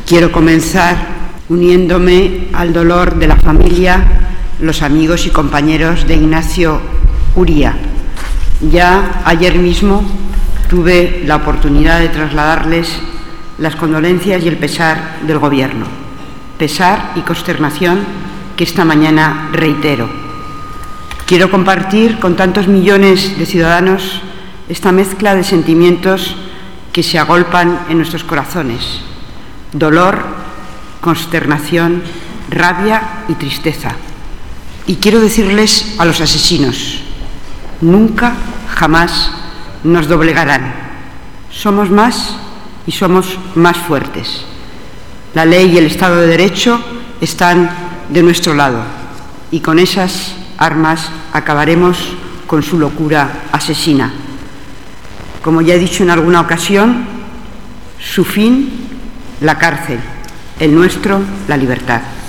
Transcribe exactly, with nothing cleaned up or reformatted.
Quiero comenzar uniéndome al dolor de la familia, los amigos y compañeros de Ignacio Uría. Ya ayer mismo tuve la oportunidad de trasladarles las condolencias y el pesar del Gobierno, pesar y consternación que esta mañana reitero. Quiero compartir con tantos millones de ciudadanos esta mezcla de sentimientos que se agolpan en nuestros corazones: dolor, consternación, rabia y tristeza. Y quiero decirles a los asesinos: nunca, jamás nos doblegarán. Somos más y somos más fuertes. La ley y el Estado de Derecho están de nuestro lado y con esas armas acabaremos con su locura asesina. Como ya he dicho en alguna ocasión, su fin, la cárcel; el nuestro, la libertad.